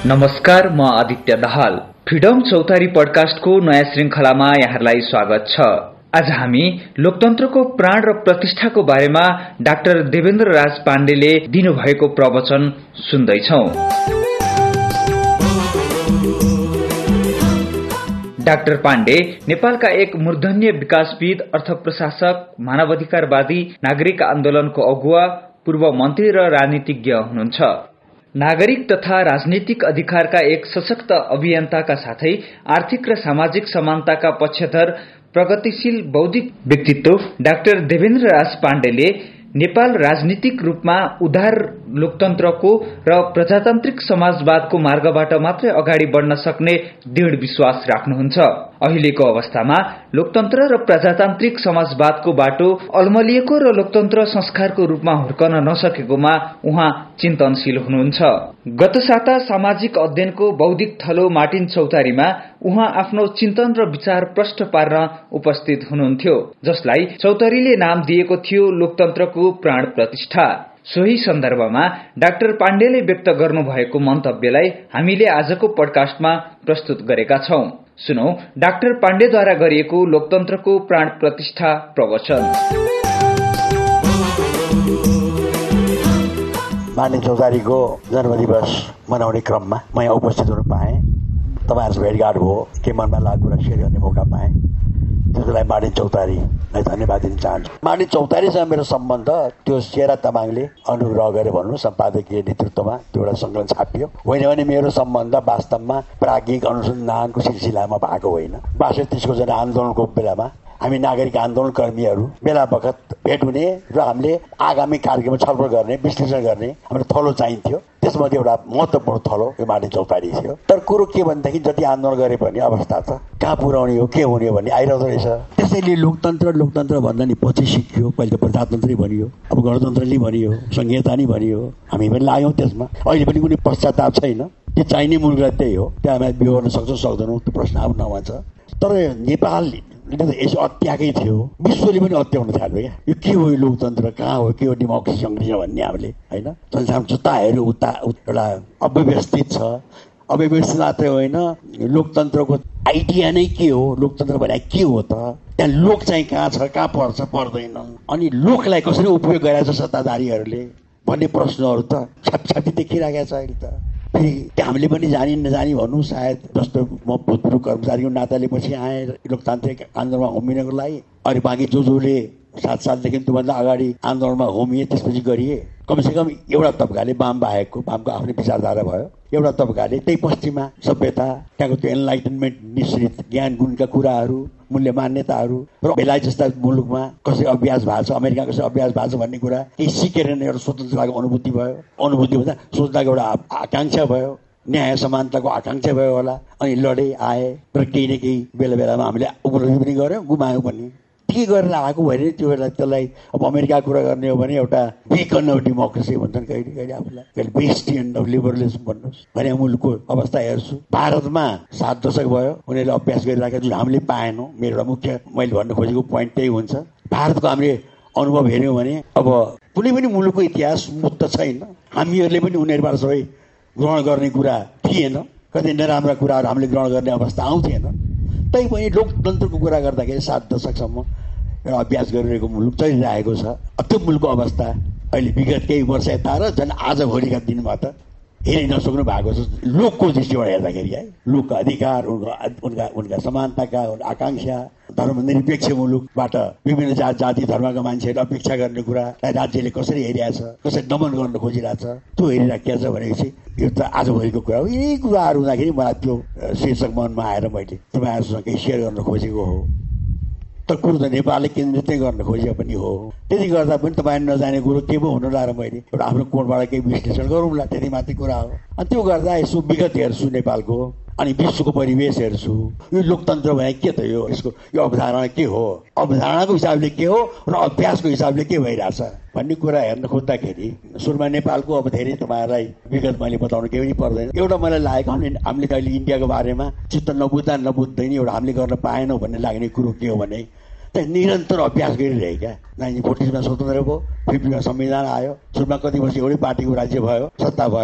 नमस्कार, म आदित्य दाहाल। फ्रिडम चौतारी पडकास्टको नयाँ श्रृंखलामा यहाँलाई स्वागत छ। आज हामी लोकतन्त्रको प्राण र प्रतिष्ठाको बारेमा डाक्टर देवेन्द्र राज पाण्डेले दिनुभएको प्रवचन सुन्दैछौं। डाक्टर पाण्डे नेपालका एक मूर्धन्य विकासविद, अर्थप्रशासक, मानवाधिकारवादी, नागरिक आन्दोलनको अगुवा, पूर्व मन्त्री र राजनीतिज्ञ हुनुहुन्छ। नागरिक तथा राजनीतिक अधिकारका एक सशक्त अभियन्ताका साथै आर्थिक र सामाजिक समानताका पक्षधर प्रगतिशील बौद्धिक व्यक्तित्व डाक्टर देवेन्द्र राज पाण्डेले नेपाल राजनीतिक रूपमा उदार लोकतन्त्रको र प्रजातान्त्रिक समाजवादको मार्गबाट मात्रै अगाडि बढ्न सक्ने दृढ विश्वास राख्नुहुन्छ। अहिलेको अवस्थामा लोकतन्त्र र प्रजातान्त्रिक समाजवादको बाटो अल्मलिएको र लोकतन्त्र संस्कारको रूपमा हुर्कन नसकेकोमा उहाँ चिन्तनशील हुनुहुन्छ। गत साता सामाजिक अध्ययनको बौद्धिक थलो मार्टिन चौतारीमा उहाँ आफ्नो चिन्तन र विचार प्रष्ट पार्न उपस्थित हुनुहुन्थ्यो, जसलाई चौतारीले नाम दिएको थियो लोकतन्त्रको प्राण प्रतिष्ठा। सोही सन्दर्भमा डाक्टर पाण्डेले व्यक्त गर्नुभएको मन्तव्यलाई हामीले आजको पडकास्टमा प्रस्तुत गरेका छौं। सुनौ डाक्टर पाण्डेद्वारा गरिएको लोकतन्त्रको प्राण प्रतिष्ठा प्रवचन। मार्टिन चौतारीको जन्मदिवस मनाउने क्रममा म यहाँ उपस्थित हुन पाएँ। तपाईँहरूको भेटघाट भयो, के मनमा लागेको कुरा सेयर गर्ने मौका पाएँ। त्यसको लागि मार्टिन चौतारीलाई धन्यवाद दिन चाहन्छु। मार्टिन चौतारीसँग मेरो सम्बन्ध त्यो शेरा तामाङले अनुग्रह गरे भन्नु सम्पादकीय नेतृत्वमा त्यो एउटा सङ्कलन छापियो। होइन भने मेरो सम्बन्ध वास्तवमा प्राज्ञिक अनुसन्धानको सिलसिलामा भएको होइन। 62 जनआन्दोलनको बेलामा हामी नागरिक आन्दोलन कर्मीहरू बेला बखत भेट हुने र हामीले आगामी कार्यक्रममा छलफल गर्ने, विश्लेषण गर्ने हाम्रो थलो चाहिन्थ्यो। त्यसमध्ये एउटा महत्त्वपूर्ण थलो यो मार्टिन चौतारी थियो। तर कुरो के भनेदेखि जति आन्दोलन गरे पनि अवस्था त कहाँ पुर्याउने हो, के हुने भन्ने आइरहेको रहेछ। त्यसैले लोकतन्त्र भन्दा नि पछि सिक्यो। पहिले त प्रजातन्त्रै भनियो, अब गणतन्त्रले भनियो, संहिता नि भनियो। हामी पनि लाग्यौँ त्यसमा। अहिले पनि कुनै पश्चाताप छैन। त्यो चाहिने मूलगत त्यही हो। त्यहाँ हामी बिहोर्न सक्छौँ सक्दैनौँ त्यो प्रश्न आउन आउँछ। तर नेपालले यसो अत्याएकै थियो, विश्वले पनि अत्याउन थाल्यो। क्या यो के हो, यो लोकतन्त्र कहाँ हो, के हो डेमोक्रेसी सङ्घर्ष भन्ने हामीले होइन। संसारमा जुत्ता हेऱ्यो उता एउटा अव्यवस्थित छ। अव्यवस्थित मात्रै होइन, लोकतन्त्रको आइडिया नै के हो, लोकतन्त्र भने के हो त, त्यहाँ लोक चाहिँ कहाँ छ, कहाँ पर्छ पर्दैन, अनि लोकलाई कसरी उपयोग गरेछ सत्ताधारीहरूले भन्ने प्रश्नहरू त छापछापी देखिरहेको छ अहिले त। फेरि हामीले पनि जानी नजानी भनौँ सायद, जस्तो म भूतपूर्व कर्मचारीको नाताले पछि आएँ लोकतान्त्रिक आन्दोलनमा होमिनको लागि। अनि बाँकी जोले 7 सालदेखि त्योभन्दा अगाडि आन्दोलनमा होमिए, त्यसपछि गरिए। कमसेकम एउटा तबकाले वाम बाहेकको, वामको आफ्नै विचारधारा भयो, एउटा तबकाले त्यही पश्चिमा सभ्यता, त्यहाँको त्यो एनलाइटनमेन्ट निश्चित ज्ञान गुणका कुराहरू, मूल्य मान्यताहरू र बेलायत जस्ता मुलुकमा कसरी अभ्यास भएको छ, अमेरिका कसरी अभ्यास भएको छ भन्ने कुरा केही सिकेर नै एउटा स्वतन्त्रताको अनुभूति भयो। अनुभूति भन्दा स्वतन्त्रताको एउटा आकाङ्क्षा भयो, न्याय समानताको आकाङ्क्षा भयो होला। अनि लडे आए र केही न केही बेला बेलामा हामीले उपलब्धि पनि गऱ्यौँ, गुमायौँ पनि। के गरेर आएको भने त्यो बेला त्यसलाई अब अमेरिकाको कुरा गर्ने हो भने एउटा बिकन अफ डेमोक्रेसी भन्छन् कहिले कहिले आफूलाई, कहिले बेस्टियन अफ लिबरलिजम भन्नुहोस् भने मुलुकको अवस्था हेर्छु। भारतमा 7 दशक भयो उनीहरूले अभ्यास गरिरहेका, जुन हामीले पाएनौँ। मेरो एउटा मुख्य मैले भन्न खोजेको पोइन्ट त्यही हुन्छ। भारतको हामीले अनुभव हेऱ्यौँ भने अब कुनै पनि मुलुकको इतिहास मुक्त छैन। हामीहरूले पनि उनीहरूबाट सबै ग्रहण गर्ने कुरा थिएन, कति नराम्रा कुराहरू हामीले ग्रहण गर्ने अवस्था आउँथेन। तैपनि लोकतन्त्रको कुरा गर्दाखेरि 7 दशकसम्म एउटा अभ्यास गरिरहेको मुलुक चलिरहेको छ। त्यो मुलुकको अवस्था अहिले विगत केही वर्ष यता र झन् आजभोलिका दिनमा त हेरि नसक्नु भएको छ। लोकको दृष्टिबाट हेर्दाखेरि है, लोकका अधिकार, उनका समानताका आकाङ्क्षा, धर्मनिरपेक्ष मुलुकबाट विभिन्न जाति धर्मका मान्छेहरूले अपेक्षा गर्ने कुरा राज्यले कसरी हेरिरहेछ, कसरी दमन गर्न खोजिरहेछ, त्यो हेरिराखेको छ भनेपछि यो त आजभोलिको कुरा हो। यी कुराहरू हुँदाखेरि मलाई त्यो शीर्षक मनमा आएर मैले तपाईँहरूसँग केही सेयर गर्न खोजेको हो। तर कुरो त नेपालले केन्द्रित गर्न खोजेको पनि हो। त्यति गर्दा पनि तपाईँ नजाने कुरो के पो हुनु र मैले एउटा आफ्नो कोणबाट केही विश्लेषण गरौँला, त्यति मात्रै कुरा हो। अनि त्यो गर्दा यसो विगत हेर्छु नेपालको, अनि विश्वको परिवेश हेर्छु। यो लोकतन्त्र भने के त, यसको यो अवधारणा के हो, अवधारणाको हिसाबले के हो र अभ्यासको हिसाबले के भइरहेछ भन्ने कुरा हेर्न खोज्दाखेरि सुरुमा नेपालको अब धेरै तपाईँहरूलाई विगत मैले बताउनु केही पनि पर्दैन। एउटा मलाई लागेको हामीले त अहिले इन्डियाको बारेमा चित्त नबुझ्दै नि एउटा हामीले गर्न पाएनौँ भन्ने लाग्ने कुरो के हो भने त्यहाँ निरन्तर अभ्यास गरिरहेका। 1940 स्वतन्त्र भयो, 50 संविधान आयो, सुरुमा कति वर्ष एउटै पार्टीको राज्य भयो, सत्ता भयो,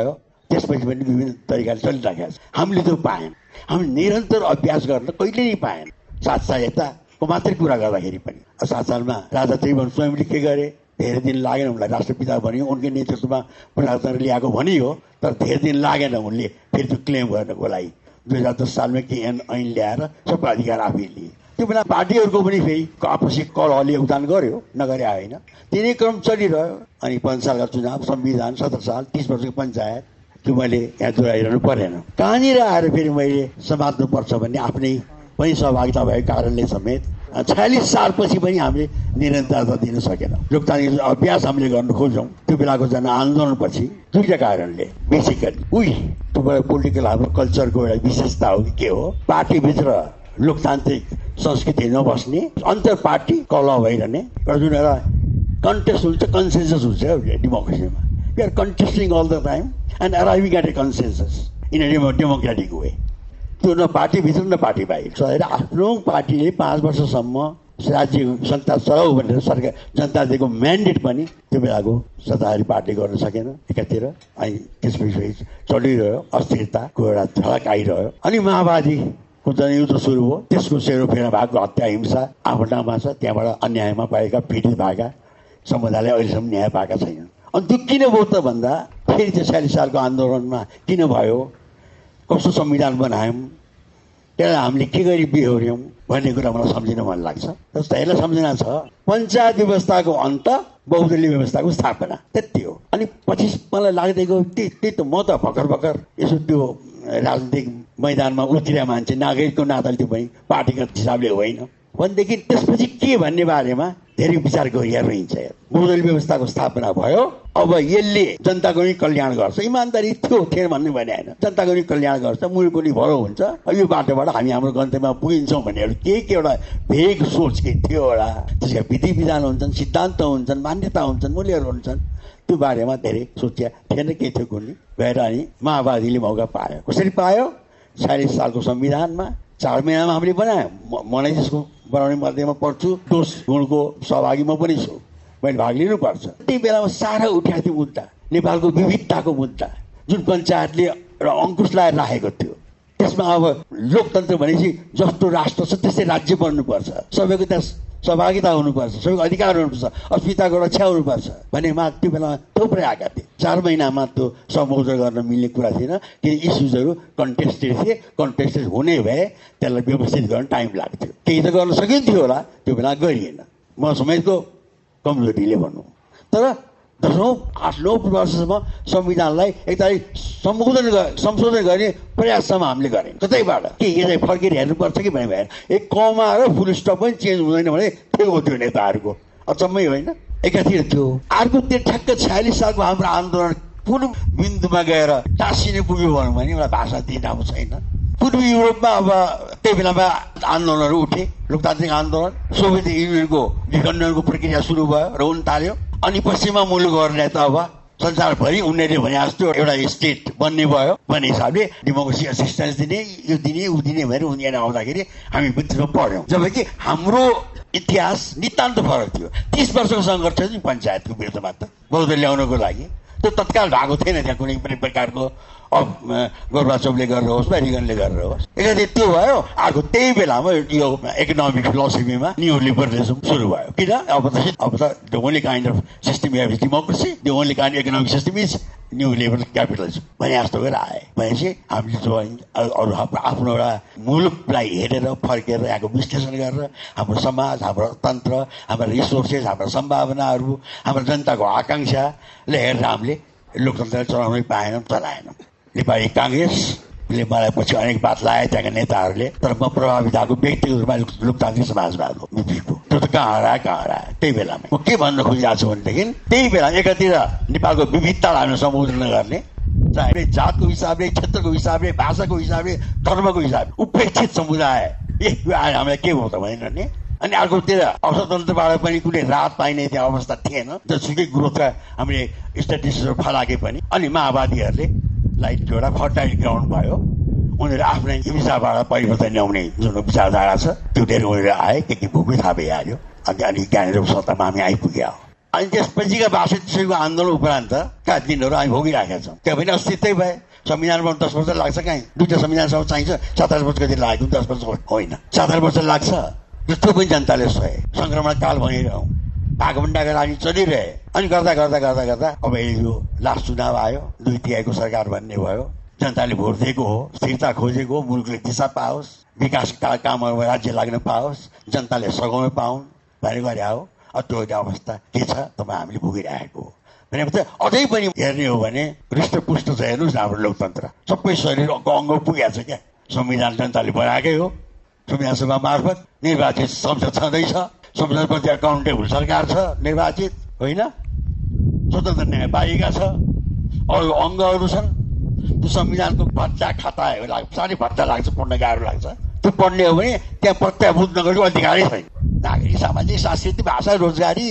त्यसपछि पनि विभिन्न तरिकाले चलिरहेका छ। हामीले त्यो पाएन। हामी निरन्तर अभ्यास गर्न कहिले नै पाएन। साथसाथको मात्रै कुरा गर्दाखेरि पनि 7 सालमा राजा त्रिभुवन स्वयंले के गरे, धेरै दिन लागेन उनलाई राष्ट्रपिता भनियो, उनकै नेतृत्वमा प्रजातन्त्र ल्याएको भनियो, तर धेरै दिन लागेन उनले फेरि त्यो क्लेम गर्नको लागि। 2010 सालमा के ऐन ल्याएर सबै अधिकार आफै लिए। त्यो बेला पार्टीहरूको पनि फेरि आपसी कलहले योगदान गर्यो, नगरे होइन। तिनै क्रम चलिरह्यो। अनि 5 सालका चुनाव, संविधान, 17 साल, 30 वर्षको पञ्चायत, त्यो मैले यहाँ दोहोऱ्याइरहनु परेन। कहाँनिर आएर फेरि मैले समात्नुपर्छ भन्ने आफ्नै पनि सहभागिता भएको कारणले समेत 46 सालपछि पनि हामीले निरन्तरता दिन सकेनौँ। लोकतान्त्रिक अभ्यास हामीले गर्न खोज्यौँ। त्यो बेलाको जनआन्दोलनपछि दुईटा कारणले बेसिकली त्यो पोलिटिकल हाम्रो कल्चरको एउटा विशेषता हो कि के हो, पार्टीभित्र लोकतान्त्रिक संस्कृति नबस्ने, अन्तर पार्टी कलह भइरहने एउटा जुन एउटा कन्टेस्ट हुन्छ, कन्सेन्सस हुन्छ डेमोक्रेसीमा। We are contesting all the time and arriving at a consensus in a democratic way. त्यो न पार्टीभित्र न पार्टी बाहिर। आफ्नो पार्टीले 5 वर्षसम्म राज्य सत्ता चलाऊ भनेर सरकार जनता दिएको म्यान्डेट पनि त्यो बेलाको सत्ताधारी पार्टीले गर्न सकेन एकातिर। अनि त्यसपछि चलिरह्यो, अस्थिरताको एउटा झलक आइरह्यो। अनि माओवादीको जनयुद्ध सुरु हो। त्यसको सेरोफेरो भएको हत्या हिंसा आफ्नो ठाउँमा छ। त्यहाँबाट अन्यायमा पाएका, पीडित भएका समुदायले अहिलेसम्म न्याय पाएका छैनन्। अनि त्यो किन भयो त भन्दा फेरि त्यो 46 सालको आन्दोलनमा किन भयो, कस्तो संविधान बनायौँ, त्यसलाई हामीले के गरी बिहोर्यौँ भन्ने कुरा मलाई सम्झिन मन लाग्छ। जस्तो यसलाई सम्झना छ, पञ्चायत व्यवस्थाको अन्त, बहुदलीय व्यवस्थाको स्थापना, त्यति हो। अनि पछि मलाई लाग्दैको त्यही त म त भर्खर यसो त्यो राजनीतिक मैदानमा उत्रिया मान्छे, नागरिकको नाताले त्यो पनि पार्टीगत हिसाबले होइन भनेदेखि त्यसपछि के भन्ने बारेमा धेरै विचार गरिरहन्छ। बहुदलीय व्यवस्थाको स्थापना भयो। अब यसले जनताको नि कल्याण गर्छ, इमान्दारी थिएन भन्ने भने होइन, जनताको नि कल्याण गर्छ, मुलुकको नि भलो हुन्छ, यो बाटोबाट हामी हाम्रो गन्तव्यमा पुगिन्छौँ भन्ने के एउटा भेग सोच के थियो एउटा। त्यसका विधि विधान हुन्छन्, सिद्धान्त हुन्छन्, मान्यता हुन्छन्, मूल्यहरू हुन्छन्। त्यो बारेमा धेरै सोचिया थिएन के थियो कुनै गएर। अनि माओवादीले मौका पायो। कसरी पायो? 46 सालको संविधानमा 4 महिनामा हामीले बनायौँ। म नै त्यसको बनाउने मध्येमा पर्छु, दोष गुणको सहभागी म पनि छु, मैले भाग लिनुपर्छ। त्यही बेलामा सारा उठ्या थियो मुद्दा, नेपालको विविधताको मुद्दा, जुन पञ्चायतले एउटा अङ्कुश लगाएर राखेको थियो। त्यसमा अब लोकतन्त्र भनेपछि जस्तो राष्ट्र छ त्यस्तै राज्य बन्नुपर्छ, सबैको त्यहाँ सहभागिता हुनुपर्छ, सबैको अधिकार हुनुपर्छ, अस्मिताको रक्षा हुनुपर्छ भन्ने माग त्यो बेलामा थुप्रै आएका थिए। 4 महिनामा त्यो सम्बोधन गर्न मिल्ने कुरा थिएन, किन इस्युजहरू कन्टेस्टेड थिए। कन्टेस्टेड हुने भए त्यसलाई व्यवस्थित गर्न टाइम लाग्थ्यो। केही त गर्न सकिन्थ्यो होला, त्यो बेला गरिएन। म समेतको कमजोरीले भनौँ। तर 10-9 वर्षसम्म संविधानलाई एकतारिक संशोधन गर्ने प्रयाससम्म हामीले गरेँ। कतैबाट के यसलाई फर्केर हेर्नुपर्छ कि भने भएन। एक कमा र फुल स्टप पनि चेन्ज हुँदैन भने थियो त्यो नेताहरूको अचम्मै होइन। एकातिर थियो। अर्को त्यो ठ्याक्क 46 सालको हाम्रो आन्दोलन कुन बिन्दुमा गएर टाँसिने पुग्यो भनौँ भने एउटा भाषा दिन अब छैन। पूर्वी युरोपमा अब त्यही बेलामा आन्दोलनहरू उठे, लोकतान्त्रिक आन्दोलन, सोभियत युनियनको विखण्डनको प्रक्रिया सुरु भयो र हुन थाल्यो। अनि पश्चिमा मुलुकहरूलाई त अब संसारभरि उनीहरूले भने जस्तो एउटा स्टेट बन्ने भयो भन्ने हिसाबले डेमोक्रेसी असिस्टेन्स दिने, यो दिने ऊ दिने भनेर उनीहरू आउँदाखेरि हामी भित्रमा पढ्यौँ। जबकि हाम्रो इतिहास नितान्त फरक थियो। 30 वर्षको सङ्घर्ष थियो पञ्चायतको विरुद्धमा त बहुदल ल्याउनको लागि। त्यो तत्काल भएको थिएन त्यहाँ कुनै पनि प्रकारको गोर्बाचोभले गरेर होस् वा रिगनले गरेर होस्। एकातिर त्यो भयो। अर्को त्यही बेलामा यो इकोनोमिक फिलोसफीमा न्यू लिबरलिजम सुरु भयो। किन अब त the only kind of system is democracy, the only kind economic system is new liberal capitalism भने जस्तो गरेर आए। भनेपछि हामीले अरू आफ्नो एउटा मुलुकलाई हेरेर फर्केर यहाँको विश्लेषण गरेर हाम्रो समाज, हाम्रो तन्त्र, हाम्रा रिसोर्सेस, हाम्रा सम्भावनाहरू, हाम्रो जनताको आकाङ्क्षाले हेरेर हामीले लोकतन्त्र चलाउनै पाएनौँ, चलाएनौँ। नेपाली काङ्ग्रेसले मलाई पछि अनेक बात लाए त्यहाँका नेताहरूले। तर म प्रभावित भएको व्यक्तिगत रूपमा लोकतान्त्रिक समाजवाद हो बीपीको। त्यो त कहाँ हरायो। त्यही बेलामा म के भन्न खोजिरहेको छु भनेदेखि त्यही बेला एकातिर नेपालको विविधतालाई हामीले सम्बोधन गर्ने, चाहे जातको हिसाबले, क्षेत्रको हिसाबले, भाषाको हिसाबले, धर्मको हिसाबले उपेक्षित समुदाय हामीलाई के भयो त भनेर नि। अनि अर्कोतिर अर्थतन्त्रबाट पनि कुनै राहत पाइने त्यहाँ अवस्था थिएन, जसुकै ग्रोथका हामीले स्ट्याटिस्टिक्सहरू फलाके पनि। अनि माओवादीहरूले लाइट एउटा फर्टाइल ग्राउन्ड भयो। उनीहरू आफ्नै हिंसाबाट परिवर्तन ल्याउने जुन विचारधारा छ त्यो धेरै उनीहरू आए, के भूमि थाहा भइहाल्यो। अनि त्यहाँनिर सत्तामा हामी आइपुग्यो। अनि त्यसपछिका ६२ आन्दोलन उपरान्तका दिनहरू हामी भोगिराखेका छौँ। त्यो पनि अस्तित्वै भए संविधानमा 10 वर्ष लाग्छ, कहीँ दुईटा संविधान सभा चाहिन्छ, 27 वर्ष कति लाग्यो, 10 वर्ष होइन, 27 वर्ष लाग्छ। त्यो पनि जनताले सहे। संक्रमण काल भनिरहँ, भागभण्डाको राजनीति चलिरहे। अनि गर्दा गर्दा गर्दा गर्दा अब यो लास्ट चुनाव आयो, 2/3 सरकार भन्ने भयो। जनताले भोट दिएको हो, स्थिरता खोजेको हो, मुलुकले दिशा पाओस्, विकासका कामहरूमा राज्य लाग्न पाओस्, जनताले सघाउन पाउन् भनेको गरे हो। त्यो अवस्था के छ तपाईँ हामीले भोगिरहेको हो भनेपछि अझै पनि हेर्ने हो भने हृष्टपुष्ट छ। हेर्नुहोस् न हाम्रो लोकतन्त्र, सबै शरीरको अङ्ग पुगेको छ क्या। संविधान जनताले बनाएकै हो, संविधान सभा मार्फत निर्वाचित संसद छँदैछ, संसदप्रति अकाउन्टेबल सरकार छ निर्वाचित, होइन, स्वतन्त्र न्यायपालिका छ, अरू अङ्गहरू छन्। त्यो संविधानको भत्ता खाता साह्रै भत्ता लाग्छ, पढ्न गाह्रो लाग्छ। त्यो पढ्ने हो भने त्यहाँ प्रत्याभूत नगरेको अधिकारै छैन। नागरिक, सामाजिक, सांस्कृतिक, भाषा, रोजगारी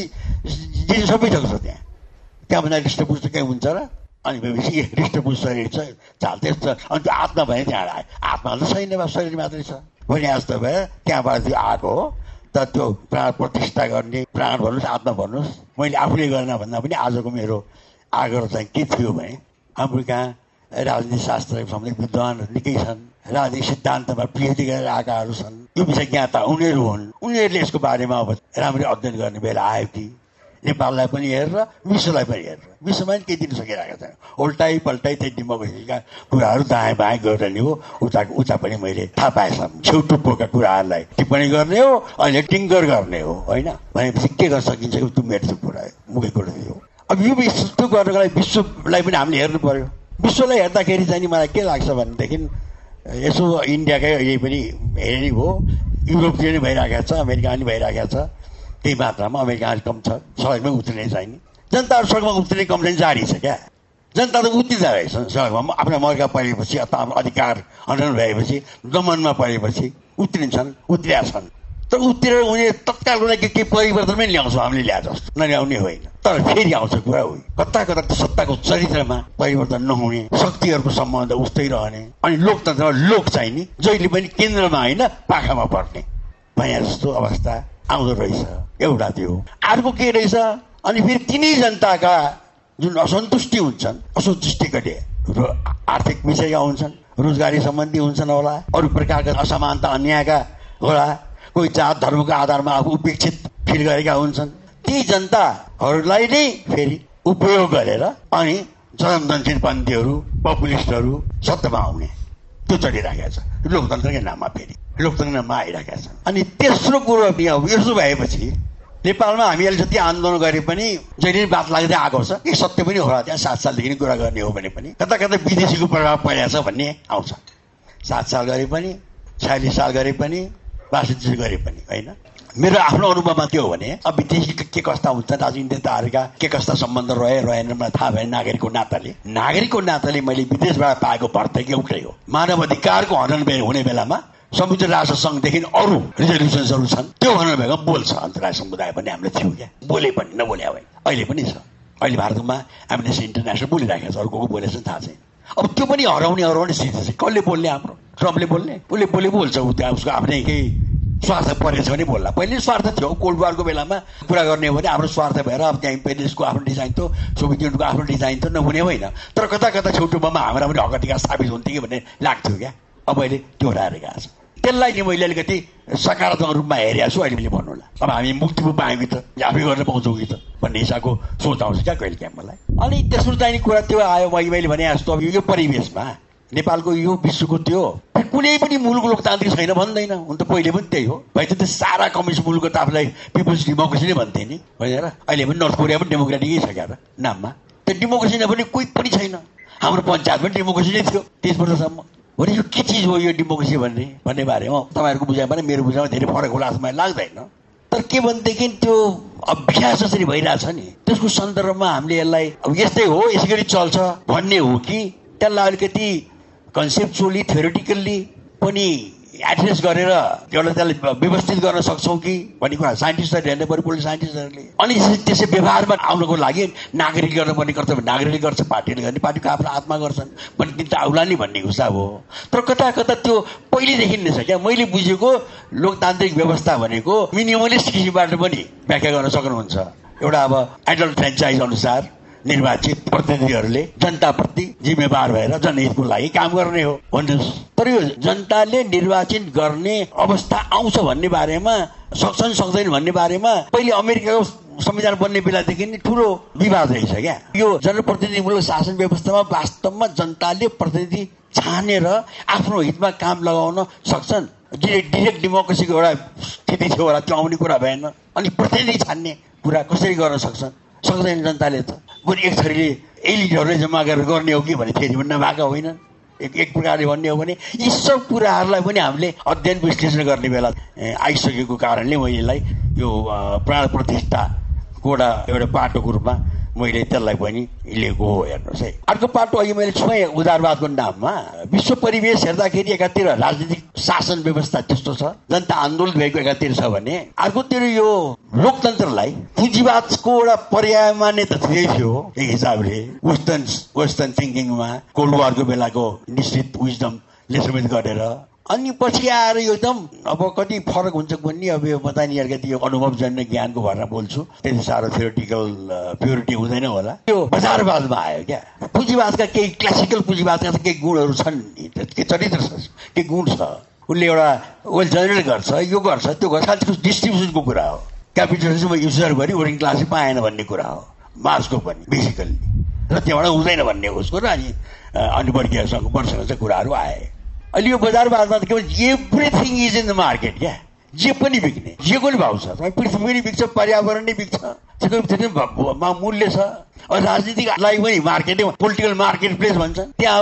जे सबै छ त्यहाँ। त्यहाँभन्दा हृष्टपुष्ट केही हुन्छ र? अनि भनेपछि हृष्टपुष्ट शरीर छ, चाल्दै छ। अनि त्यो आत्मा भने त्यहाँ आयो, आत्मा त छैन, शरीर मात्रै छ भने जस्तो भए त्यहाँबाट त्यो आएको हो। त त्यो प्राण प्रतिष्ठा गर्ने, प्राण भन्नुहोस्, आत्मा भन्नुहोस्, मैले आफूले गर्न भन्दा पनि आजको मेरो आग्रह चाहिँ के थियो भने हाम्रो कहाँ राजनीति शास्त्र सम्बन्धी विद्वानहरू निकै छन्, राजनीतिक सिद्धान्तमा पिएचडी गरेर आएकाहरू छन्, यो विषय ज्ञाता उनीहरू हुन्। उनीहरूले यसको बारेमा अब राम्ररी अध्ययन गर्ने बेला आयो कि नेपाललाई पनि हेरेर विश्वलाई पनि हेरेर, विश्वमा पनि केही दिन सकिरहेको छैन। उल्टाइ पल्टाइ त्यही डेमोक्रेसीका कुराहरू दायाँ बायाँ गर्ने हो। उता पनि मैले थाहा पाएसम्म छेउटुप्पोका कुराहरूलाई टिप्पणी गर्ने हो, अहिले टिङ्कर गर्ने हो, होइन भनेपछि के गर्न सकिन्छ कि त्यो मेरो कुरा मुख्य कुरा थियो। अब यो विश्व गर्नको लागि विश्वलाई पनि हामीले हेर्नु पर्यो। विश्वलाई हेर्दाखेरि चाहिँ मलाई के लाग्छ भनेदेखि यसो इन्डियाकै यही पनि हेर्ने हो, युरोपतिर नै भइरहेको छ, अमेरिका पनि भइरहेको छ, त्यही मात्रामा अमेरिका कम छ, सडकमै उत्रिने छैन। जनताहरू सडकमा उत्रिने कम चाहिँ जारी छ क्या। जनता त उत्रिँदा रहेछ सडकमा, आफ्ना मर्का परेपछि अथवा आफ्नो अधिकार हनन भएपछि, दमनमा परेपछि उत्रिन्छन्, उत्रिया छन्। तर उत्रेर उनीहरू तत्कालको लागि केही परिवर्तन पनि ल्याउँछौँ हामीले, ल्याए जस्तो नल्याउने होइन। तर फेरि आउँछ कुरा हो, कता कता सत्ताको चरित्रमा परिवर्तन नहुने, शक्तिहरूको सम्बन्ध उस्तै रहने। अनि लोकतन्त्रमा लोक चाहिँ नि जहिले पनि केन्द्रमा होइन पाखामा पर्ने भने जस्तो अवस्था आउँदो रहेछ। एउटा त्यो। अर्को के रहेछ, अनि फेरि तिनै जनताका जुन असन्तुष्टि हुन्छन्, असन्तुष्टि कहिले आर्थिक विषयका हुन्छन्, रोजगारी सम्बन्धी हुन्छन् होला, अरू प्रकारका असमानता अन्यायका होला, कोही जात धर्मको आधारमा आफू उपेक्षित फिल गरेका हुन्छन्। ती जनताहरूलाई नै फेरि उपयोग गरेर अनि जनदनशीलपन्थीहरू, पपुलिस्टहरू सत्तामा आउने त्यो चलिरहेको छ लोकतन्त्रकै नाममा। फेरि लोकतन्त्रको नाममा आइरहेका छन्। अनि तेस्रो कुरो यसो भएपछि नेपालमा हामीले जति आन्दोलन गरे पनि जहिले बात लाग्दै आएको छ, के सत्य पनि होला त्यहाँ 7 सालदेखि कुरा गर्ने हो भने पनि कता कता विदेशीको प्रभाव परेको छ भन्ने आउँछ। 7 साल गरे पनि, 46 साल गरे पनि, 62 गरे पनि, होइन। मेरो आफ्नो अनुभवमा के हो भने अब विदेशी के कस्ता हुन्छ, राजनीतिक नेताहरूका के कस्ता सम्बन्ध रहेन मलाई थाहा भएन। नागरिकको नाताले मैले विदेशबाट पाएको भर्ती एउटै हो, मानव अधिकारको हनन हुने बेलामा संयुक्त राष्ट्र सङ्घदेखि अरू रिजोल्युसन्सहरू छन्, त्यो हनन भएको बोल्छ अन्तर्राष्ट्रिय समुदाय पनि हामीले थियौँ क्या, बोले पनि नबोले होइन, अहिले पनि छ। अहिले भारतमा एमनेस्टी इन्टरनेसनल बोलिरहेको छ, अर्को बोलेछ थाहा छैन। अब त्यो पनि हराउने स्थिति छ। कसले बोल्ने? हाम्रो ट्रम्पले बोल्ने? उसले बोल्छ, उसको आफ्नै केही स्वार्थ परेछ भने बोल्ला। पहिले स्वार्थ थियो, कोल्ड वारको बेलामा कुरा गर्ने हो भने हाम्रो स्वार्थ भएर अब त्यहाँ इम्पेरियलिस्टको आफ्नो डिजाइन थियो, सोभियत युनियनको आफ्नो डिजाइन थियो, नहुने होइन। तर कता कता छेउटुमा हाम्रा पनि हक अधिकार स्थापित हुन्थ्यो कि भन्ने लाग्थ्यो क्या। अब अहिले त्यो हराएर गएको छ। त्यसलाई नि मैले अलिकति सकारात्मक रूपमा हेरेको छु अहिले मैले भन्नुलाई। अब हामी मुक्ति पो पायौँ कि त, आफै गर्न पाउँछौँ कि त भन्ने हिसाबको सोच आउँछ क्या कहिले क्या मलाई। अनि तेस्रो चाहिँ कुरा त्यो आयो, मैले भने जस्तो अब यो परिवेशमा नेपालको यो विश्वको त्यो कुनै पनि मुलुक लोकतान्त्रिक छैन भन्दैन, हुन त पहिले पनि त्यही हो। भाइ त्यो सारा कम्युनिस्ट मुलुकको त आफूलाई पिपुल्स डेमोक्रेसी नै भन्थे नि, होइन र? अहिले पनि नर्थ कोरिया पनि डेमोक्रेटिकै छ क्या नाममा। त्यो डेमोक्रेसी नभने कोही पनि छैन। हाम्रो पञ्चायत पनि डेमोक्रेसी नै थियो 30 वर्षसम्म। भने यो के चिज हो यो डेमोक्रेसी भन्ने बारेमा तपाईँहरूको बुझाइमा मेरो बुझाइमा धेरै फरक होला जस्तो मलाई लाग्दैन। तर के भनेदेखि त्यो अभ्यास जसरी भइरहेछ नि त्यसको सन्दर्भमा हामीले यसलाई अब यस्तै हो, यसै गरी चल्छ भन्ने हो कि त्यसलाई अलिकति कन्सेप्चुअली, थ्योरिटिकल्ली पनि एड्रेस गरेर एउटा त्यसलाई व्यवस्थित गर्न सक्छौँ कि भन्ने कुरा साइन्टिस्टहरूले हेर्नु पऱ्यो, पोलिटिकल साइन्टिस्टहरूले। अनि त्यसै व्यवहारमा आउनको लागि नागरिक गर्नुपर्ने कर्तव्य नागरिकले गर्छ, पार्टीले गर्ने, पार्टीको आफ्नो आत्मा गर्छन् भन्ने दिन त आउला नि भन्ने हिसाब हो। तर कता कता त्यो पहिलेदेखि नै छ क्या। मैले बुझेको लोकतान्त्रिक व्यवस्था भनेको मिनिमलिस्ट किसिमबाट पनि व्याख्या गर्न सक्नुहुन्छ। एउटा अब एडल्ट फ्रेन्चाइज अनुसार निर्वाचित प्रतिनिधिहरूले जनताप्रति जिम्मेवार भएर जनहितको लागि काम गर्ने हो भन्नुहोस्। तर यो जनताले निर्वाचन गर्ने अवस्था आउँछ भन्ने बारेमा, सक्छन् सक्दैन भन्ने बारेमा पहिले अमेरिकाको संविधान बन्ने बेलादेखि नै ठूलो विवाद रहेछ क्या। यो जनप्रतिनिधिमूलक शासन व्यवस्थामा वास्तवमा जनताले प्रतिनिधि छानेर आफ्नो हितमा काम लगाउन सक्छन्। डिरेक्ट डेमोक्रेसीको एउटा स्थिति थियो होला, त्यो आउने कुरा भएन। अनि प्रतिनिधि छान्ने कुरा कसरी गर्न सक्छन्? सक्दैन जनताले त। बरु एक थरीले एलिटहरूले जम्मा गरेर गर्ने हो कि भने फेरि पनि नभएका होइनन्। एक प्रकारले भन्ने हो भने यी सब कुराहरूलाई पनि हामीले अध्ययन विश्लेषण गर्ने बेला आइसकेको कारणले मैले यो प्राण प्रतिष्ठाको एउटा पाटोको रूपमा मैले त्यसलाई पनि लिएको हो। हेर्नुहोस् है, अर्को पाटो अघि मैले छोएँ उदारवादको नाममा। विश्व परिवेश हेर्दाखेरि एकातिर राजनीतिक शासन व्यवस्था त्यस्तो छ, जनता आन्दोलन भएको एकातिर छ भने अर्कोतिर यो लोकतन्त्रलाई पुँजीवादको एउटा पर्याय मान्ने त थियो एक हिसाबले। वेस्टर्न थिङ्किङमा कोल्ड वारको बेलाको निश्चित विजडमले समेत गरेर अनि पछि आएर यो एकदम अब कति फरक हुन्छ भन्ने अब यो मतानीहरूका त्यो अनुभवजन्य ज्ञानको भरमा बोल्छु, त्यति साह्रो थियोरिटिकल प्योरिटी हुँदैन होला। यो बजारवादमा आयो क्या। पुँजीवादका केही क्लासिकल पुँजीवादका केही गुणहरू छन्, के चरित्र छ, के गुण छ। उसले एउटा वेल जेनेरेट गर्छ, यो गर्छ, त्यो गर्छ, खालि डिस्ट्रिब्युसनको कुरा हो। क्यापिटलिजम युजर गरी वर्किङ क्लासले पाएन भन्ने कुरा हो मार्क्सको पनि बेसिकल्ली, र त्यहाँबाट हुँदैन भन्ने उसको र अनि वर्गीयसँग वर्षसँग चाहिँ कुराहरू आए। अहिले यो बजारवादमा त के भन्छ, everything is in the market क्या। जे पनि बिक्ने, जेको नि भाउ छ, पृथ्वी पनि बिक्छ, पर्यावरण नै बिक्छ, मूल्य छ। राजनीतिकलाई पनि मार्केटै, पोलिटिकल मार्केट प्लेस भन्छ। त्यहाँ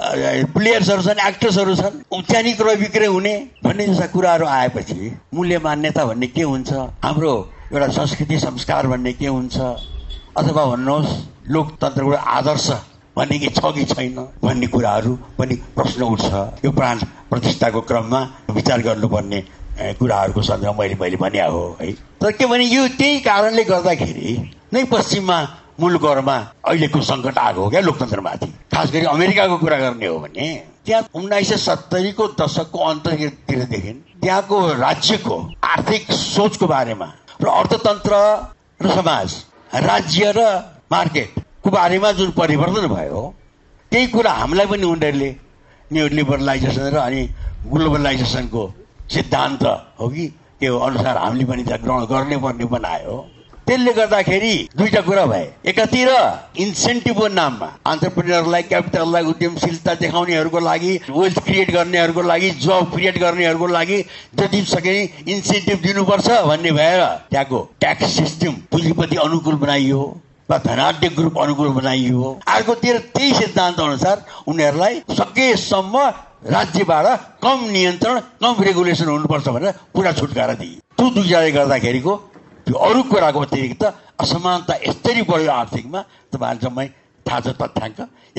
अब प्लेयर्सहरू छन्, एक्टर्सहरू छन्, त्यहाँनिर क्रय विक्रय हुने भन्ने जस्ता कुराहरू आएपछि मूल्य मान्यता भन्ने के हुन्छ, हाम्रो एउटा संस्कृति संस्कार भन्ने के हुन्छ, अथवा भन्नुहोस् लोकतन्त्रको आदर्श भन्ने के छ कि छैन भन्ने कुराहरू पनि प्रश्न उठ्छ। यो प्राण प्रतिष्ठाको क्रममा विचार गर्नुपर्ने कुराहरूको सन्दर्भमा मैले भने हो है। तर के भने यो त्यही कारणले गर्दाखेरि नै पश्चिममा मुलुकहरूमा अहिलेको सङ्कट आएको हो क्या लोकतन्त्रमाथि। खास गरी अमेरिकाको कुरा गर्ने हो भने त्यहाँ 1970 को दशकको अन्ततिरदेखि त्यहाँको राज्यको आर्थिक सोचको बारेमा र अर्थतन्त्र र समाज, राज्य र मार्केटको बारेमा जुन परिवर्तन भयो त्यही कुरा हामीलाई पनि उनीहरूले न्यू लिबरलाइजेसन र अनि ग्लोबलाइजेसनको सिद्धान्त हो कि के हो अनुसार हामीले पनि त्यहाँ ग्रहण गर्ने पर्ने बनायो। त्यसले गर्दाखेरि दुईटा कुरा भए। एकातिर इन्सेन्टिभको नाममा एन्टरप्रेन्योरलाई, क्यापिटललाई, उद्यमशीलता देखाउनेहरूको लागि, वेल्थ क्रिएट गर्नेहरूको लागि, जब क्रिएट गर्नेहरूको लागि जति सके इन्सेन्टिभ दिनुपर्छ भन्ने भएर त्यहाँको ट्याक्स सिस्टम पुँजीपति अनुकूल बनाइयो वा धनाढ्य ग्रुप अनुकूल बनाइयो। अर्कोतिर त्यही सिद्धान्त अनुसार उनीहरूलाई सकेसम्म राज्यबाट कम नियन्त्रण, कम रेगुलेसन हुनुपर्छ भनेर पुरा छुटकारा दिए। त्यो दुईटाले गर्दाखेरिको त्यो अरू कुराको अतिरिक्त असमानता यसरी बढ्यो आर्थिकमा। तपाईँहरू जम्मै थाहा छ तथ्याङ्क,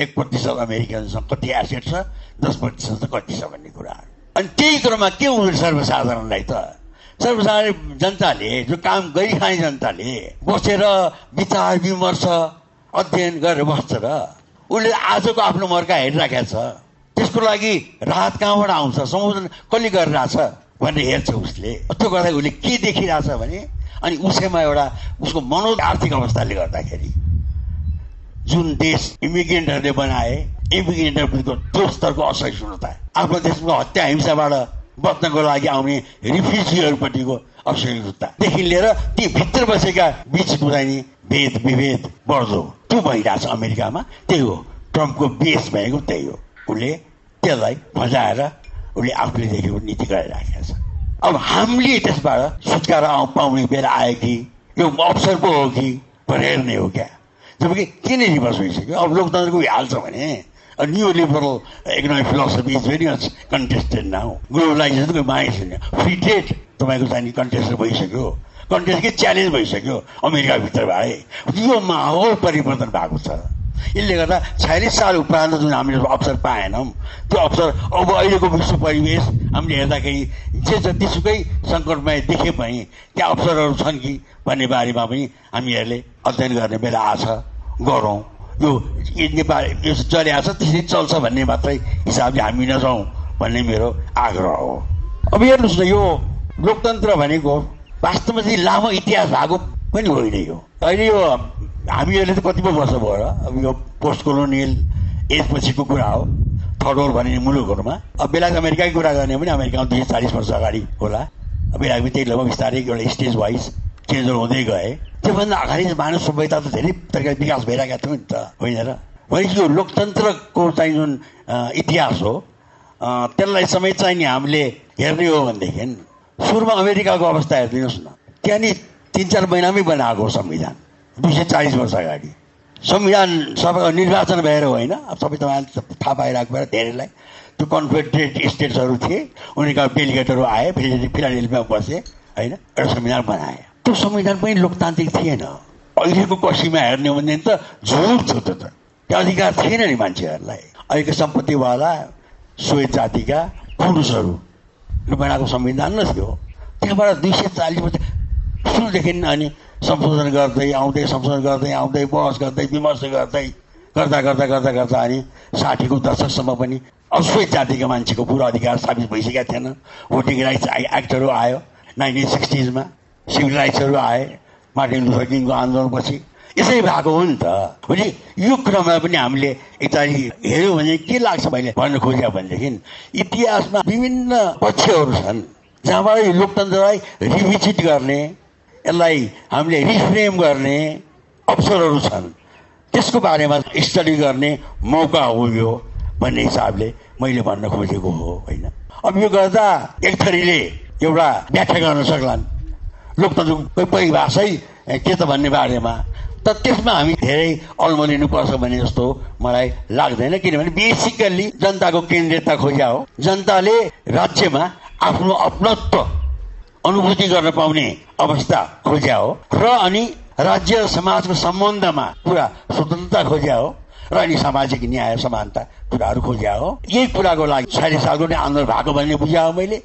1% अमेरिकनसँग कति एसेट छ, 10% कति छ भन्ने कुराहरू। अनि त्यही क्रममा के हुँदैन सर्वसाधारणलाई त, सर्वसाधारण जनताले, जो काम गरिखाने जनताले बसेर विचार विमर्श अध्ययन गरेर बस्छ र उसले आजको आफ्नो मर्का हेरिराखेको छ। त्यसको लागि राहत कहाँबाट आउँछ, सम्बोधन कसले गरिरहेछ भनेर हेर्छ उसले। त्यो गर्दा उसले के देखिरहेछ भने अनि उसैमा एउटा उसको मनोज आर्थिक अवस्थाले गर्दाखेरि जुन देश इमिग्रेन्टहरूले बनाए, इमिग्रेन्टहरूको त्यो स्तरको असहिष्णुता, आफ्नो देशको हत्या हिंसाबाट बच्नको लागि आउने रिफ्युजीहरूपट्टिको असहिष्णुतादेखि लिएर ती भित्र बसेका बीच कुरानी भेद विभेद बढ्दो त्यो भइरहेछ अमेरिकामा। त्यही हो ट्रम्पको बेस भनेको, त्यही हो। उसले त्यसलाई भजाएर उसले आफूले देखेको नीति गरिराखेको छ। अब हामीले त्यसबाट छुटकारा पाउने बेला आयो कि यो अवसर पो हो कि भनेर हेर्ने हो क्या। जबकि किन रिभर्स भइसक्यो। अब लोकतन्त्रको हाल छ भने new liberal economic philosophy is very much contested now. ग्लोबलाइजेसनको माग छैन, फ्री ट्रेड तपाईँको चाहिँ कन्टेस्ट भइसक्यो, कन्टेस्ट के च्यालेन्ज भइसक्यो अमेरिकाभित्रबाटै। यो माहौल परिवर्तन भएको छ। यसले गर्दा 46 साल उपरान्त जुन हामीले अवसर पाएनौँ त्यो अवसर अब अहिलेको विश्व परिवेश हामीले हेर्दाखेरि जे जतिसुकै सङ्कटमय देखे पनि त्यहाँ अवसरहरू छन् कि भन्ने बारेमा पनि हामीहरूले अध्ययन गर्ने बेला आछ, गरौँ। यो नेपाल यो चलिआएको छ त्यसरी चल्छ भन्ने मात्रै हिसाबले हामी नजाउँ भन्ने मेरो आग्रह हो। अब हेर्नुहोस् न, यो लोकतन्त्र भनेको वास्तवमा चाहिँ लामो इतिहास भएको पनि होइन यो। अहिले यो हामीहरूले त कतिपय वर्ष भयो अब यो पोस्ट कोलोनियल एजपछिको कुरा हो, थर्ड वर्ल्ड भन्ने मुलुकहरूमा। अब बेलायत अमेरिकाकै कुरा गर्ने भने अमेरिकामा 240 वर्ष अगाडि होला, बेलायतमा त्यही लगभग बिस्तारै एउटा स्टेज वाइज चेन्जहरू हुँदै गए। त्योभन्दा अगाडि मानव सभ्यता त धेरै प्रकारको विकास भइरहेका थियो नि त, होइन र? भनेपछि यो लोकतन्त्रको चाहिँ जुन इतिहास हो त्यसलाई समेत चाहिँ नि हामीले हेर्ने हो भनेदेखि सुरुमा अमेरिकाको अवस्था हेरिदिनुहोस् न। त्यहाँ नि 3-4 महिनामै बनाएको संविधान 240 वर्ष अगाडि। संविधान सबै निर्वाचन भएर होइन, अब सबै तपाईँले थाहा पाइरहेको भएर धेरैलाई त्यो कन्फेडरेट स्टेट्सहरू थिए, उनीहरूका डेलिगेटहरू आए, फिलाडेल्फियामा बसे होइन, एउटा संविधान बनाए। त्यो संविधान पनि लोकतान्त्रिक थिएन। अहिलेको कसीमा हेर्ने हो भने त झुट थियो, त्यो त्यो अधिकार थिएन नि मान्छेहरूलाई। अहिलेको सम्पत्तिवाला श्वेत जातिका पुरुषहरू बनाएको संविधान न थियो। त्यहाँबाट 240 वर्ष सुरुदेखि अनि संशोधन गर्दै आउँदै बहस गर्दै विमर्श गर्दै गर्दा अनि 60को दशकसम्म पनि अश्वेत जातिका मान्छेको पुरा अधिकार साबित भइसकेका थिएन। भोटिङ राइट्स एक्टहरू आयो 1960s मा, सिभिल राइट्सहरू आए मार्टिन लुथर किङको आन्दोलनपछि। यसै भएको हो नि त। भने यो क्रममा पनि हामीले एकचोटि हेऱ्यौँ भने के लाग्छ मैले भन्न खोजेँ भनेदेखि इतिहासमा विभिन्न पक्षहरू छन् जहाँबाट यो लोकतन्त्रलाई रिभिजिट गर्ने, यसलाई हामीले रिफ्रेम गर्ने अवसरहरू छन्। त्यसको बारेमा स्टडी गर्ने मौका हो यो भन्ने हिसाबले मैले भन्न खोजेको हो, होइन? अब यो गर्दा एक थरीले एउटा व्याख्या गर्न सक्लान् लोकतन्त्रको परिभाषै के त भन्ने बारेमा, तर त्यसमा हामी धेरै अल्मलिनुपर्छ भन्ने जस्तो मलाई लाग्दैन। किनभने बेसिकल्ली जनताको केन्द्रीयता खोज्या हो, जनताले राज्यमा आफ्नो अपनत्व अनुभूति गर्न पाउने अवस्था खोज्या हो र अनि राज्य समाजको सम्बन्धमा पुरा स्वतन्त्रता खोज्या हो र अनि सामाजिक न्याय समानता कुराहरू खोज्या हो। यही कुराको लागि 60 सालको नै आन्दोलन भएको भन्ने बुझ्या हो मैले।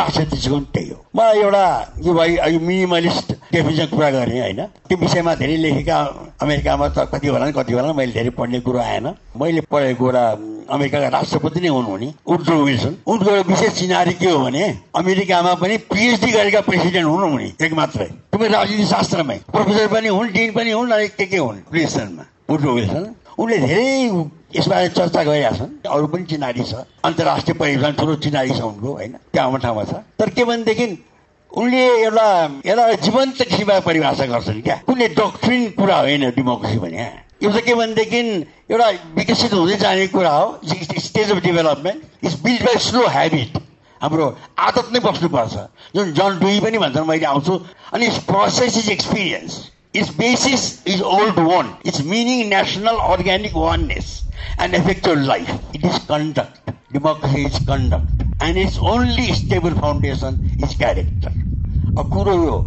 62 त्यही हो। म एउटा यो भाइ मिनिमलिस्ट डेफिनेसन कुरा गरेँ, होइन? त्यो विषयमा धेरै लेखेका अमेरिकामा त कति होला मैले धेरै पढ्ने कुरो आएन। मैले पढेको एउटा अमेरिकाका राष्ट्रपति नै हुनु नि वुड्रो विल्सन। उनको एउटा विशेष चिनारी के हो भने अमेरिकामा पनि पिएचडी गरेका प्रेसिडेन्ट हुनु हुने एक मात्रै। तपाईँ राजनीति शास्त्रमै प्रोफेसर पनि हुन्, डिन पनि हुन्, के हुन् प्रेसिडेन्टमा वुड्रो विल्सन। उनले धेरै यसबारे चर्चा गरिरहेका छन्। अरू पनि चिनारी छ, अन्तर्राष्ट्रिय परिवेशमा ठुलो चिनारी छ उनको, होइन? त्यहाँ ठाउँमा छ। तर के भनेदेखि उनले एउटा जीवन्त किसिममा परिभाषा गर्छन् क्या। कुनै डक्ट्रिन कुरा होइन डेमोक्रेसी भने। यो चाहिँ के भनेदेखि एउटा विकसित हुँदै जाने कुरा हो। Stage of development is build by slow habit. हाम्रो आदत नै बस्नुपर्छ, जुन जन डुई पनि भन्छन्। मैले आउँछु अनि process is experience, its basis is old one, its meaning national organic oneness and effective life. It is conduct. Democracy is conduct and its only stable foundation is character. अब कुरो यो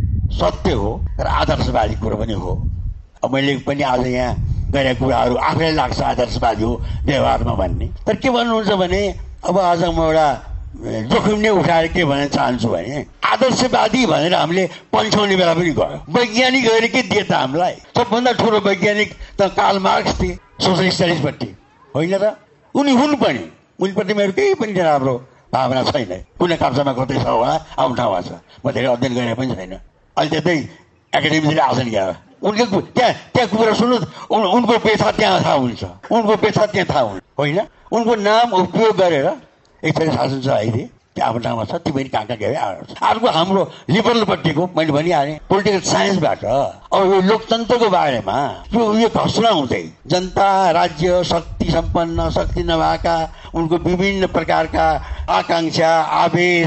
सत्य हो र आदर्शवादी कुरो पनि हो। अब मैले पनि आज यहाँ गरेका कुराहरू आफैलाई लाग्छ आदर्शवादी हो व्यवहारमा भन्ने। तर के भन्नुहुन्छ भने अब आज म एउटा जोखिम नै उठाएर के भन्न चाहन्छु भने आदर्शवादी भनेर हामीले पन्छाउने बेला पनि गयो। वैज्ञानिकहरूले के दिए त हामीलाई? सबभन्दा ठुलो वैज्ञानिक त कार्ल मार्क्स थिए सोशल स्टडिजपट्टि, होइन र? उनी हुन् पनि, उनीप्रति मेरो केही पनि राम्रो भावना छैन। कुनै कक्षामा कतै छ होला, आउँ ठाउँमा छ, म धेरै अध्ययन गरेर पनि छैन। अहिले त्यतै एकाडेमीतिर आउँछ नि। उनको त्यहाँ कुरा सुन्नु, उनको पेथा त्यहाँ थाहा हुन्छ, उनको पेथा त्यहाँ थाहा हुन्छ, होइन? उनको नाम उपयोग गरेर एकचोटि शासन चलाइदिए, त्यो आफ्नो ठाउँमा छ। ती पनि कहाँ गए अर्को हाम्रो लिबरलपट्टिको मैले भनिहालेँ पोलिटिकल साइन्सबाट अब यो लोकतन्त्रको बारेमा यो घोषणा हुँदै जनता राज्य शक्ति सम्पन्न शक्ति नभएका उनको विभिन्न प्रकारका आकांक्षा आवेश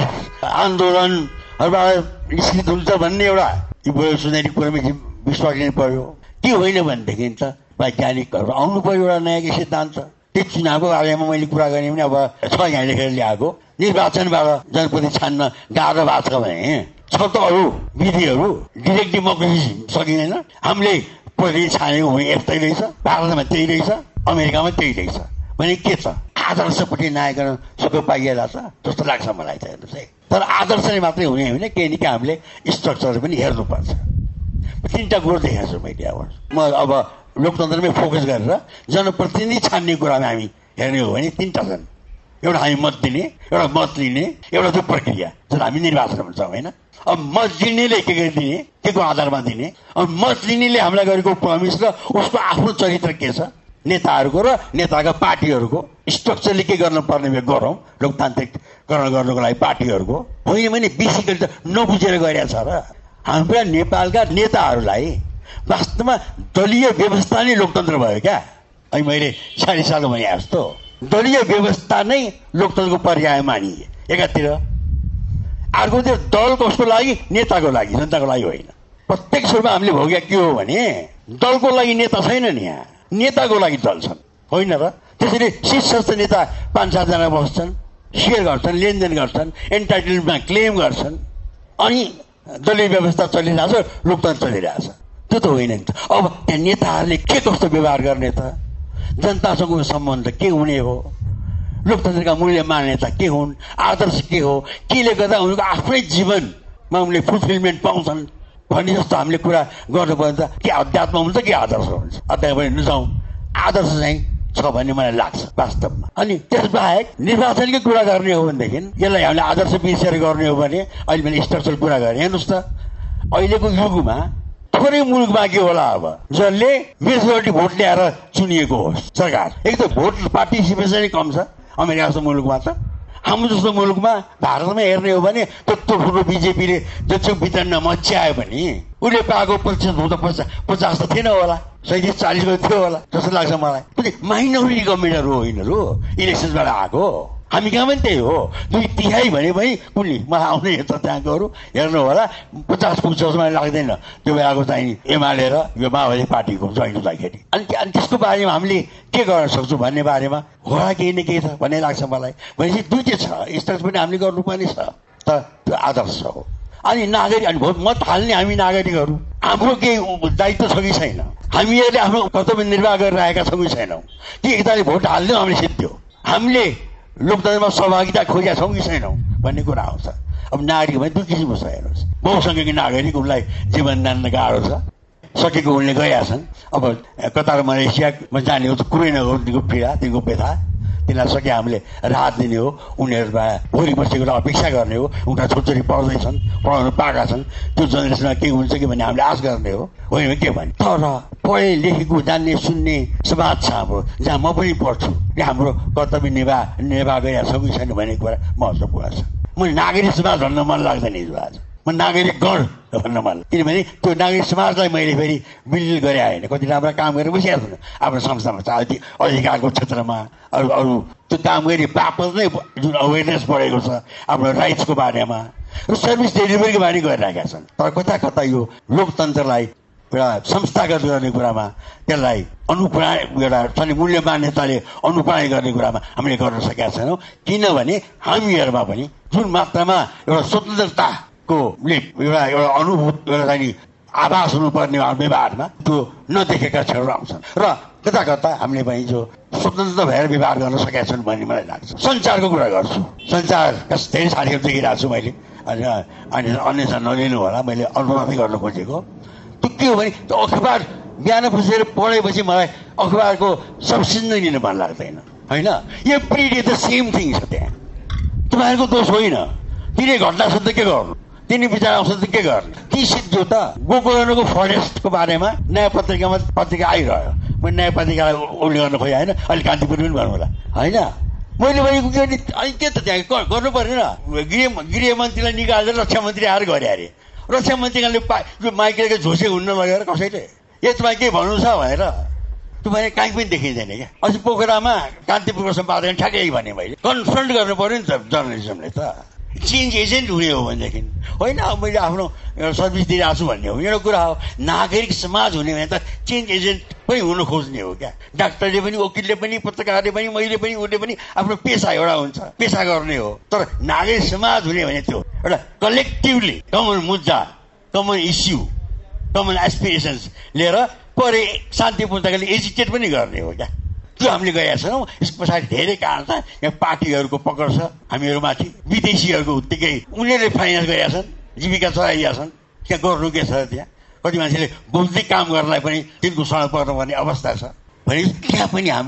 आन्दोलनहरूबाट निश्चित हुन्छ भन्ने एउटा सुनेरी कुरामा विश्वास लिनु पर्यो। त्यो होइन भनेदेखि त वैज्ञानिकहरू आउनु पर्यो एउटा नयाँ सिद्धान्त। त्यो चुनावको बारेमा मैले कुरा गरेँ भने अब छ यहाँ लेखेर ल्याएको निर्वाचनबाट जनप्रति छान्न गाह्रो भएको छ भने छ त अरू विधिहरू। डिरेक्ट डेमोक्रेसी सकिँदैन। हामीले प्रतिनिधि छानेको भने यस्तै रहेछ, भारतमा त्यही रहेछ, अमेरिकामा त्यही रहेछ भने के छ? आदर्शपट्टि न्याय गर्न सबै पाइएला छ जस्तो लाग्छ मलाई त। हेर्नुहोस् है, तर आदर्शले मात्रै हुने होइन, केही न केही हामीले स्ट्रक्चर पनि हेर्नुपर्छ। 3टा कुरो देखाएको छु मैले। अब म अब लोकतन्त्रमै फोकस गरेर जनप्रतिनिधि छान्ने कुरामा हामी हेर्ने हो भने 3टा छन्। एउटा हामी मत दिने, एउटा मत लिने, एउटा त्यो प्रक्रिया जुन हामी निर्वाचन भन्छौँ होइन। अब मत दिनेले के दिने, के को आधारमा दिने, अब मत लिनेले हामीलाई गरेको प्रमिस र उसको आफ्नो चरित्र के छ, नेताहरूको र नेताका पार्टीहरूको स्ट्रक्चरले के गर्न पर्ने गरौँ, लोकतान्त्रिककरण गर्नको लागि पार्टीहरूको होइन भने बेसिकली त नबुझेर गइरहेछ र हाम्रा नेपालका नेताहरूलाई वास्तवमा दलीय व्यवस्था नै लोकतन्त्र भयो क्या। अनि मैले 40 सालको भने जस्तो दलीय व्यवस्था नै लोकतन्त्रको पर्याय मानिए एकातिर, अर्कोतिर दल कसको लागि, नेताको लागि, जनताको लागि होइन। प्रत्येक सुरुमा हामीले भोगे के हो भने दलको लागि नेता छैन नि, यहाँ नेताको लागि दल छन् होइन र। त्यसरी शीर्षस्थ नेता 5-7 जना बस्छन्, सेयर गर्छन्, लेनदेन गर्छन्, एन्टाइटलमेन्टमा क्लेम गर्छन्, अनि दलीय व्यवस्था चलिरहेछ, लोकतन्त्र चलिरहेछ। त्यो त होइन नि त। अब त्यहाँ नेताहरूले के कस्तो व्यवहार गर्ने त, जनतासँगको सम्बन्ध के हुने हो, लोकतन्त्रका मूल्य मान्यता के हुन्, आदर्श के हो, केले गर्दा उनीहरूको आफ्नै जीवनमा उनले फुलफिलमेन्ट पाउँछन् भन्ने जस्तो हामीले कुरा गर्नुपर्छ। के अध्यात्म हुन्छ कि आदर्श हुन्छ, अध्यात्म पनि नजाउँ, आदर्श चाहिँ छ भन्ने मलाई लाग्छ वास्तवमा। अनि त्यसबाहेक निर्वाचनकै कुरा गर्ने हो भनेदेखि यसलाई हामीले आदर्श बिर्सेर गर्ने हो भने अहिले मैले स्ट्रक्चर कुरा गरेँ। हेर्नुहोस् त अहिलेको युगमा थोरै मुलुक बाँकी होला अब जसले मेजोरिटी भोट ल्याएर चुनिएको होस् सरकार। एक त भोट पार्टिसिपेसन कम छ अमेरिका जस्तो मुलुकमा, त हाम्रो जस्तो मुलुकमा भारतमा हेर्ने हो भने त्यत्रो ठुलो बिजेपीले जति वितरण मच्यायो भने उसले पाएको प्रतिशत हुँदा 50 त थिएन होला, 37-40 थियो होला जस्तो लाग्छ मलाई। माइनोरिटी गभर्मेन्टहरू हो यिनीहरू, इलेक्सनबाट आएको। हामी कहाँ पनि त्यही हो, 2/3 भने पनि कुनै मलाई आउने यता त्यहाँकोहरू हेर्नु होला 50 पुग्छ जस्तो मलाई लाग्दैन त्यो बेलाको चाहिँ एमाले र यो माओवादी पार्टीको जोइन्ट हुँदाखेरि। अनि त्यसको बारेमा हामीले के गर्न सक्छौँ भन्ने बारेमा होला केही न केही छ भन्ने लाग्छ मलाई। भनेपछि दुईटै छ, स्ट्रक्चर पनि हामीले गर्नुपर्ने छ, त त्यो आदर्श हो। अनि नागरिक, अनि मत हाल्ने हामी नागरिकहरू हाम्रो केही दायित्व छ कि छैन, हामीहरूले आफ्नो कर्तव्य निर्वाह गरिरहेका छौँ कि छैनौँ, कि एकताले भोट हाल्ने हामीले सिद्धि हो, हामीले लोकतन्त्रमा सहभागिता खोजेका छौँ कि छैनौँ भन्ने कुरा आउँछ। अब नागरिक भने दुई किसिमको छ हेर्नुहोस्। बहुसङ्ख्यक नागरिक, उनलाई जीवन दान गाह्रो छ, सकेको उनले गएका छन्। अब कतार मलेसियामा जाने हो त कुरै नगर्नु, तिनको पीडा, तिनको व्यथा, तिनीलाई सके हामीले राहत दिने हो, उनीहरूबाट भोलि बसेको अपेक्षा गर्ने हो। उनका छोरी पढ्दैछन्, पढाउनु पाएका छन्, त्यो जेनेरेसनमा के हुन्छ कि भन्ने हामीले आश गर्ने हो, होइन के भने। तर पढे लेखेको जान्ने सुन्ने समाज छ हाम्रो, जहाँ म पनि पढ्छु, हाम्रो कर्तव्य निर्वाह गरिरहेको छौँ कि छैन भन्ने कुरा महत्त्वपूर्ण छ। म नागरिक समाज भन्न मन लाग्दैन हिजो आज, म नागरिक गण भन्न मन, किनभने त्यो नागरिक समाजलाई मैले फेरि मिलजुल गरे होइन, कति राम्रो काम गरेर बसिरहेको छु आफ्नो संस्थामा, अधिकारको क्षेत्रमा अरू त्यो काम गरी बापत नै जुन अवेरनेस बढेको छ आफ्नो राइट्सको बारेमा र सर्भिस डेलिभरीको बारे गरिरहेका छन्। तर कता कता यो लोकतन्त्रलाई एउटा संस्थागत गर्ने कुरामा, त्यसलाई एउटा मूल्य मान्यताले अनुप्राणित गर्ने कुरामा हामीले गर्न सकेका छैनौँ। किनभने हामीहरूमा पनि जुन मात्रामा एउटा स्वतन्त्रताको एउटा अनुभूत, एउटा चाहिँ आभास हुनुपर्ने व्यवहारमा त्यो नदेखेका क्षणहरू आउँछन् र कता कता हामीले पनि जो स्वतन्त्र भएर व्यवहार गर्न सकेका छन् भन्ने मलाई लाग्छ। सञ्चारको कुरा गर्छु, सञ्चारका धेरै साथीहरू देखिरहेको छु मैले, अनि अन्यथा नलिनु होला, मैले अनुमति गर्न खोजेको। त्यो के हो भने त्यो अखबार बिहान बसेर पढेपछि मलाई अखबारको सब्सिडी नै लिन मन लाग्दैन होइन। Every day the same thing छ त्यहाँ, तपाईँहरूको दोष होइन। तिनै घटना छ त के गर्नु, तिनी विचार आउँछ त के गर्ने। ती सिद्धो त गोकर्णको फरेस्टको बारेमा नयाँ पत्रिका आइरह्यो, मैले नयाँ पत्रिकालाई उल्लेख गर्न खोजेँ होइन, अहिले कान्तिपुर पनि भन्नु होला होइन। मैले भनेको अनि के त त्यहाँ गर्नु पर्ने न, गृहमन्त्रीलाई निकालेर रक्षा मन्त्री आएर गरे अरे, रक्षा मन्त्रीले माइकेलको झोसे हुन्न लगेर कसैले ए तपाईँ के भन्नु छ भनेर तपाईँ कहीँ पनि देखिँदैन क्या। अझ पोखरामा कान्तिपुरको सम्पादन ठ्याक्कै भने मैले कन्फ्रन्ट गर्नु पर्यो नि त जर्नलिजमले त, चेन्ज एजेन्ट हुने हो भनेदेखि होइन। अब मैले आफ्नो सर्भिस दिइरहेको छु भन्ने हो, एउटा कुरा हो। नागरिक समाज हुने भने त चेन्ज एजेन्ट पनि हुन खोज्ने हो क्या। डाक्टरले पनि, वकिलले पनि, पत्रकारले पनि, मैले पनि, उसले पनि आफ्नो पेसा एउटा हुन्छ, पेसा गर्ने हो। तर नागरिक समाज हुने भने त्यो एउटा कलेक्टिभली कमन मुद्दा, कमन इस्यु, कमन एस्पिरेसन्स लिएर परे शान्ति पुस्तकले एजिटेट पनि गर्ने हो क्या। त्यो हामीले गएका छौँ। यस पछाडि धेरै कारण छ। यहाँ पार्टीहरूको पकड छ हामीहरूमाथि, विदेशीहरूको उत्तिकै उनीहरूले फाइनेन्स गरेका छन्, जीविका चलाइदिएका छन्। त्यहाँ गर्नु के छ, त्यहाँ कति मान्छेले बौद्धिक काम गर्नलाई पनि तिनको सडक पर्नुपर्ने अवस्था छ भने त्यहाँ पनि हामीले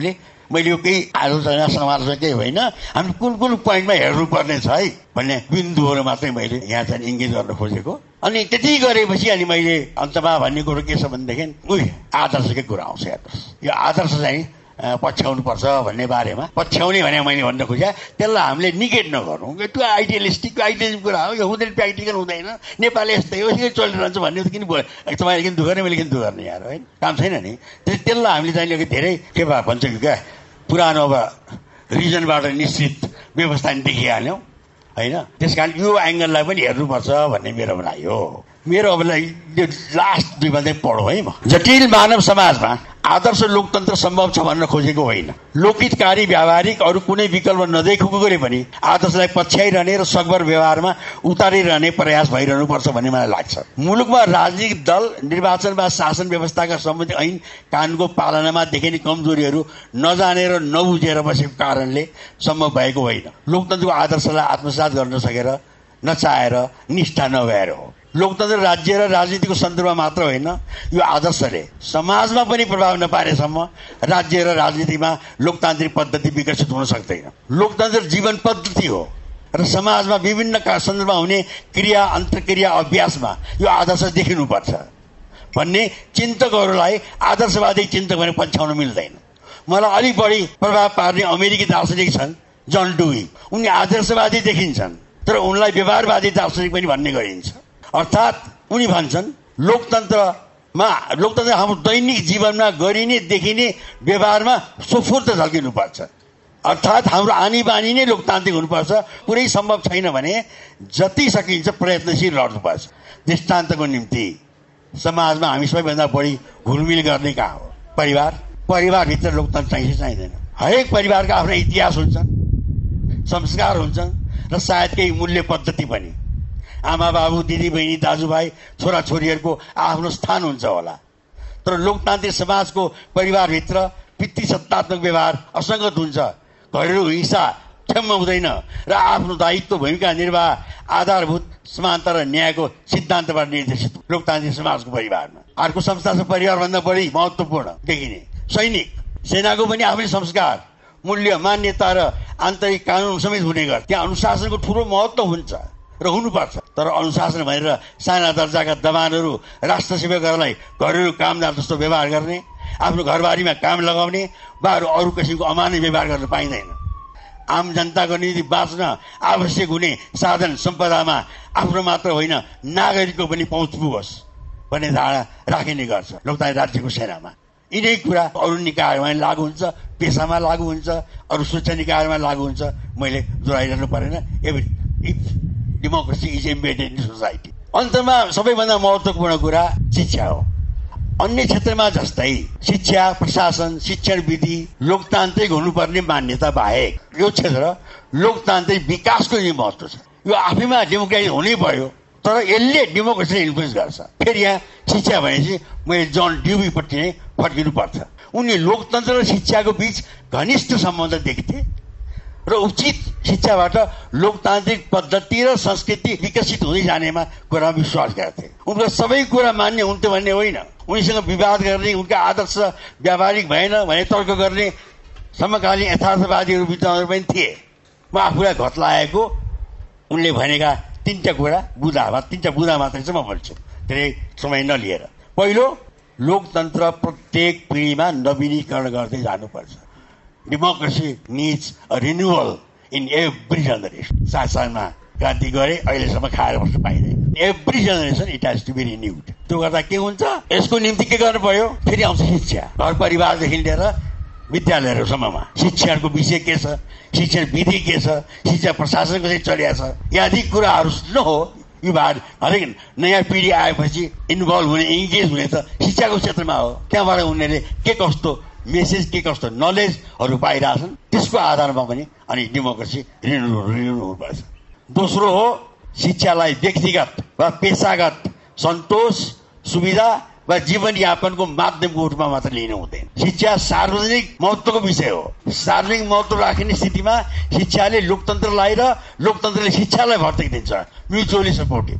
मैले यो केही आलोचना समालोचना केही होइन, हामी कुन कुन पोइन्टमा हेर्नुपर्ने छ है भन्ने बिन्दुहरू मात्रै मैले यहाँ चाहिँ इङ्गेज गर्न खोजेको। अनि त्यति गरेपछि अनि मैले अन्तमा भन्ने कुरो के छ भनेदेखि आदर्शकै कुरा आउँछ। हेर्नुहोस्, यो आदर्श चाहिँ पछ्याउनु पर्छ भन्ने बारेमा पछ्याउने भने मैले भन्न खोजेँ, त्यसलाई हामीले निगेट नगर्नु। त्यो आइडियलिस्टिक आइडियलिस्ट कुरा हो, यो हुँदैन, प्र्याक्टिकल हुँदैन, नेपाल यस्तै हो, यसरी चलिरहन्छ भन्ने त किन तपाईँले किन दुःख गर्ने, मैले किन दुःख गर्ने यार, होइन, काम छैन नि। त्यसलाई हामीले चाहिँ धेरै के भन्छ कि क्या पुरानो अब रिजनबाट निश्चित व्यवस्था नि देखिहाल्यौँ होइन। त्यसकारण यो एङ्गललाई पनि हेर्नुपर्छ भन्ने मेरो भनाइ हो। मेरो अब लास्ट 2 मात्रै पढौँ है म। जटिल मानव समाजमा आदर्श लोकतन्त्र सम्भव छ भन्न खोजेको होइन। लोकहितकारी व्यावहारिक अरू कुनै विकल्प नदेखेकोले पनि आदर्शलाई पछ्याइरहने र सकभर व्यवहारमा उतारिरहने प्रयास भइरहनुपर्छ भन्ने मलाई लाग्छ। मुलुकमा राजनीतिक दल निर्वाचन वा शासन व्यवस्थाका सम्बन्धी ऐन कानुनको पालनामा देखिने कमजोरीहरू नजानेर नबुझेर बसेको कारणले सम्भव भएको होइन। लोकतन्त्रको आदर्शलाई आत्मसात गर्न सकेर नचाहेर निष्ठा नभएर हो। लोकतन्त्र राज्य र राजनीतिको सन्दर्भमा मात्र होइन, यो आदर्शले समाजमा पनि प्रभाव नपारेसम्म राज्य र राजनीतिमा लोकतान्त्रिक पद्धति विकसित हुन सक्दैन। लोकतन्त्र जीवन पद्धति हो र समाजमा विभिन्न सन्दर्भमा हुने क्रिया अन्तर्क्रिया अभ्यासमा यो आदर्श देखिनुपर्छ भन्ने चिन्तकहरूलाई आदर्शवादी चिन्तक भने पछ्याउन मिल्दैन। मलाई अलिक बढी प्रभाव पार्ने अमेरिकी दार्शनिक छन् जन डुई। उनी आदर्शवादी देखिन्छन् तर उनलाई व्यवहारवादी दार्शनिक पनि भन्ने गरिन्छ। अर्थात् उनी भन्छन् लोकतन्त्र हाम्रो दैनिक जीवनमा गरिने देखिने व्यवहारमा सुफूर्त झल्किनुपर्छ। अर्थात् हाम्रो आनी बानी नै लोकतान्त्रिक हुनुपर्छ। पुरै सम्भव छैन भने जति सकिन्छ प्रयत्नशील रहनुपर्छ। दृष्टान्तको निम्ति समाजमा हामी सबैभन्दा बढी घुलमिल गर्ने कहाँ हो? परिवार। परिवारभित्र लोकतन्त्र चाहिन्छ चाहिँदैन? हरेक परिवारका आफ्ना इतिहास हुन्छन्, संस्कार हुन्छन् र सायद केही मूल्य पद्धति पनि। आमा बाबु दिदी बहिनी दाजुभाइ छोराछोरीहरूको आफ्नो स्थान हुन्छ होला। तर लोकतान्त्रिक समाजको परिवारभित्र पितृसत्तात्मक व्यवहार असङ्गत हुन्छ। घरेलु हिंसा क्षम्य हुँदैन र आफ्नो दायित्व भूमिका निर्वाह आधारभूत समानता र न्यायको सिद्धान्तबाट निर्देशित लोकतान्त्रिक समाजको परिवारमा। अर्को संस्था छ परिवारभन्दा बढी महत्त्वपूर्ण देखिने सैनिक। सेनाको पनि आफ्नै संस्कार मूल्य मान्यता र आन्तरिक कानुन समेत हुने गर्छ। त्यहाँ अनुशासनको ठुलो महत्त्व हुन्छ र हुनुपर्छ। तर अनुशासन भनेर साना दर्जाका दबानहरू राष्ट्र सेवकहरूलाई घरेलु कामदार जस्तो व्यवहार गर्ने, आफ्नो घरबारीमा काम लगाउने वा अरू किसिमको अमान्य व्यवहार गर्न पाइँदैन। आम जनताको निम्ति बाँच्न आवश्यक हुने साधन सम्पदामा आफ्नो मात्र होइन नागरिकको पनि पहुँच पुगोस् भन्ने धारणा राखिने गर्छ लोकतान्त्रिक राज्यको सेनामा। यिनै कुरा अरू निकायमा लागू हुन्छ, पेसामा लागू हुन्छ, अरू शिक्षा निकायमा लागू हुन्छ। मैले दोहोऱ्याइरहनु परेन। Democracy is embedded in society. अन्तमा सबैभन्दा महत्त्वपूर्ण कुरा शिक्षा हो। अन्य क्षेत्रमा जस्तै शिक्षा प्रशासन शिक्षण विधि लोकतान्त्रिक हुनुपर्ने मान्यता बाहेक यो क्षेत्र लोकतान्त्रिक विकासको नि महत्त्व छ। यो आफैमा डेमोक्रेसी हुनै पर्यो तर यसले डेमोक्रेसीलाई इन्फ्लुएन्स गर्छ। फेरि यहाँ शिक्षा भनेपछि मैले जन ड्युवीपट्टि नै फर्किनु पर्छ। उनी लोकतन्त्र र शिक्षाको बीच घनिष्ठ सम्बन्ध देख्थे र उचित शिक्षाबाट लोकतान्त्रिक पद्धति र संस्कृति विकसित हुँदै जानेमा कुरा विश्वास गर्थे। उनका सबै कुरा मान्य हुन्थ्यो भन्ने होइन। उनीसँग विवाद गर्ने, उनका आदर्श व्यावहारिक भएन भने तर्क गर्ने समकालीन यथार्थवादीहरू विद्वानहरू पनि थिए। म आफूलाई घत लागेको उनले भनेका 3टा कुरा तीनटा बुदा मात्रै चाहिँ म भन्छु, धेरै समय नलिएर। पहिलो, लोकतन्त्र प्रत्येक पिँढीमा नवीनीकरण गर्दै जानुपर्छ। Democracy needs a renewal in every generation. सालमा क्रान्ति गरे, अहिलेसम्म खाएर बस्नु पाइँदैन। Every generation it has to be renewed. त्यो गर्दा के हुन्छ? यसको निम्ति के गर्नु पर्यो? फेरि आउँछ शिक्षा। घर परिवारदेखि लिएर विद्यालयहरूसम्ममा शिक्षाको विषय के छ, शिक्षण विधि के छ, शिक्षा प्रशासन कसरी चलिरहेको छ, यदि कुराहरू न हो यो बाद हरेक नयाँ पिँढी आएपछि इन्भल्भ हुने इन्गेज हुने त शिक्षाको क्षेत्रमा हो। त्यहाँबाट उनीहरूले के कस्तो मेसेज के कस्तो नलेजहरू पाइरहेछन् त्यसको आधारमा पनि अनि डेमोक्रेसी रिन्यू हुनुपर्छ। दोस्रो हो शिक्षालाई व्यक्तिगत वा पेसागत सन्तोष सुविधा वा जीवनयापनको माध्यमको रूपमा मात्र लिनु हुँदैन। शिक्षा सार्वजनिक महत्त्वको विषय हो। सार्वजनिक महत्त्व राख्ने स्थितिमा शिक्षाले लोकतन्त्रलाई र लोकतन्त्रले शिक्षालाई भर्ती दिन्छ, म्युचुअली सपोर्टिभ।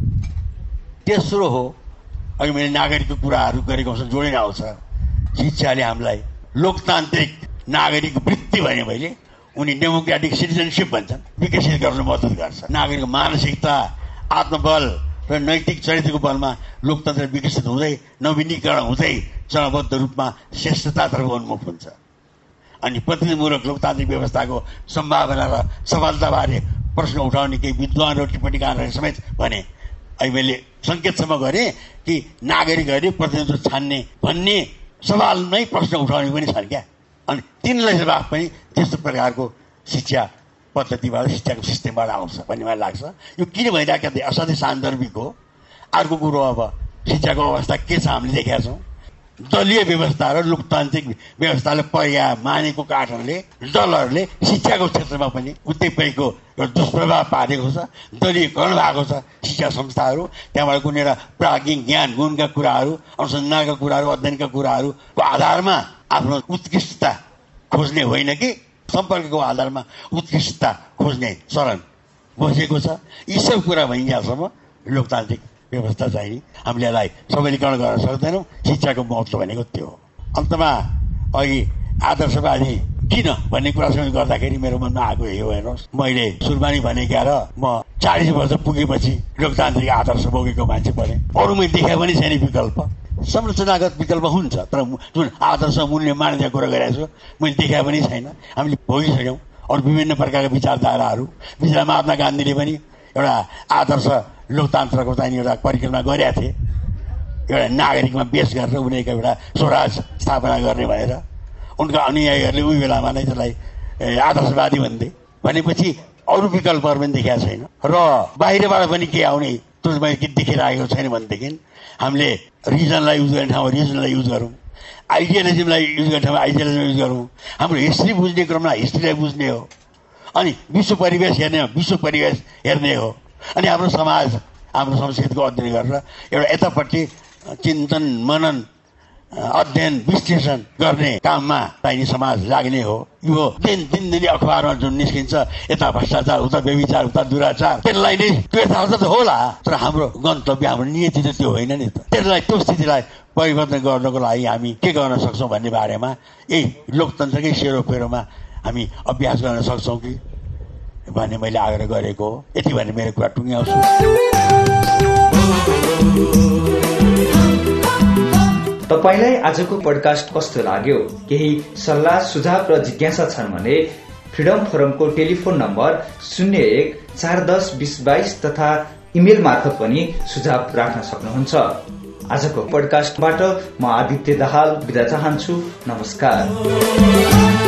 तेस्रो हो अघि मैले नागरिकको कुराहरू गरेको जोडिन आउँछ। शिक्षाले हामीलाई लोकतान्त्रिक नागरिक वृत्ति भने मैले उनी डेमोक्रेटिक सिटिजनशिप भन्छन्, विकसित गर्न मद्दत गर्छ। नागरिकको मानसिकता, आत्मबल र नैतिक चरित्रको बलमा लोकतन्त्र विकसित हुँदै नवीनीकरण हुँदै चरणबद्ध रूपमा श्रेष्ठतातर्फ उन्मुख हुन्छ। अनि प्रतिनिधिमूलक लोकतान्त्रिक व्यवस्थाको सम्भावना र सफलताबारे प्रश्न उठाउने केही विद्वान र टिप्पणीकारहरूले समेत भने। अहिले मैले संकेतसम्म गरेँ कि नागरिकहरूले प्रतिनिधित्व छान्ने भन्ने सवालमै प्रश्न उठाउने पनि छन् क्या। अनि तिनलाई जवाफ पनि त्यस्तो प्रकारको शिक्षा पद्धतिबाट, शिक्षाको सिस्टमबाट आउँछ भन्ने मलाई लाग्छ। यो किन भइरहेको असाध्यै सान्दर्भिक हो। अर्को कुरो, अब शिक्षाको अवस्था के छ हामीले देखेका छौँ। दलीय व्यवस्था र लोकतान्त्रिक व्यवस्थाले पर्याय मानेको कारणले दलहरूले शिक्षाको क्षेत्रमा पनि उत्तेपैको दुष्प्रभाव पारेको छ। दलीयकरण भएको छ शिक्षा संस्थाहरू। त्यहाँबाट कुनै प्राज्ञिक ज्ञान गुणका कुराहरू, अनुसन्धानका कुराहरू, अध्ययनका कुराहरूको आधारमा आफ्नो उत्कृष्टता खोज्ने होइन कि सम्पर्कको आधारमा उत्कृष्टता खोज्ने चलन बसेको छ। यी सब कुरा भइन्जेलसम्म लोकतान्त्रिक व्यवस्था चाहिँ हामीले यसलाई सबलीकरण गर्न सक्दैनौँ। शिक्षाको महत्त्व भनेको त्यो हो। अन्तमा अघि आदर्शवादी किन भन्ने कुरासँग गर्दाखेरि मेरो मनमा आएको यो हेर्नुहोस्, मैले सुरुमा नै भने क्या र म 40 वर्ष पुगेपछि लोकतान्त्रिक आदर्श बोकेको मान्छे परे। अरू मैले देखा पनि छैन विकल्प। संरचनागत विकल्प हुन्छ, तर जुन आदर्श मूल्य मान्यता कुरा गरिरहेको छु मैले देखा पनि छैन। हामीले भोगिसक्यौँ अरू विभिन्न प्रकारका विचारधाराहरू। विचार महात्मा गान्धीले पनि एउटा आदर्श लोकतन्त्रको चाहिँ एउटा परिक्रमा गरेका थिए, एउटा नागरिकमा बेस गरेर उनीहरूको एउटा स्वराज स्थापना गर्ने भनेर। उनका अनुयायीहरूले उही बेलामा नै त्यसलाई आदर्शवादी भन्थे। भनेपछि अरू विकल्पहरू पनि देखाएको छैन र बाहिरबाट पनि के आउने त्यो मैले के देखिरहेको छैन भनेदेखि हामीले रिजनलाई युज गर्ने ठाउँमा रिजनलाई युज गरौँ, आइडियलिजमलाई युज गर्ने ठाउँमा आइडियलिजम युज गरौँ। हाम्रो हिस्ट्री बुझ्ने क्रममा हिस्ट्रीलाई बुझ्ने हो, अनि विश्व परिवेश हेर्ने हो विश्व परिवेश हेर्ने हो, अनि हाम्रो समाज हाम्रो संस्कृतिको अध्ययन गरेर एउटा यतापट्टि चिन्तन मनन अध्ययन विश्लेषण गर्ने काममा चाहिने समाज लाग्ने हो। यो दिनदिनै अखबारमा जुन निस्किन्छ यता भ्रष्टाचार उता व्यभिचार उता दुराचार, त्यसलाई नै त्यो यथार्थ त होला, तर हाम्रो गन्तव्य हाम्रो नियति त त्यो होइन नि त। त्यसलाई त्यो स्थितिलाई परिवर्तन गर्नको लागि हामी के गर्न सक्छौँ भन्ने बारेमा यही लोकतन्त्रकै सेरोफेरोमा हामी अभ्यास गर्न सक्छौँ कि भन्ने मैले आग्रह गरेको हो। यति भने मेरो कुरा टुङ्ग्याउँछु। तपाईलाई आजको पोडकास्ट कस्तो लाग्यो? केही सल्लाह सुझाव र जिज्ञासा छन् भने फ्रिडम फोरमको टेलिफोन नम्बर 0141102022 तथा इमेल मार्फत पनि सुझाव राख्न सक्नुहुन्छ। आजको पोडकास्टबाट म आदित्य दाहाल बिदा चाहन्छु। नमस्कार।